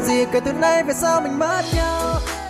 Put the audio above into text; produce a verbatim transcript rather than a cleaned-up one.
còn gì kể từ nay về sau mình mất nhau.